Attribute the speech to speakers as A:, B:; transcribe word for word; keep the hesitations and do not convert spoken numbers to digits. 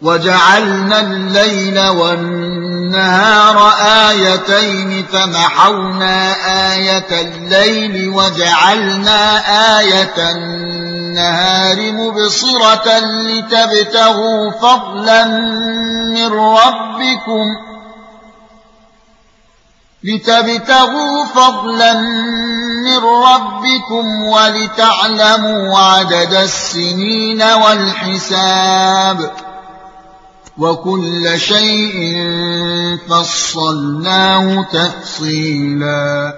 A: وجعلنا الليل والنهار آيتين فمحونا آية الليل وجعلنا آية النهار مبصرة لتبتغوا فضلا من ربكم لتبتغوا فضلا من ربكم ولتعلموا عدد السنين والحساب وكل شيء فصلناه تفصيلا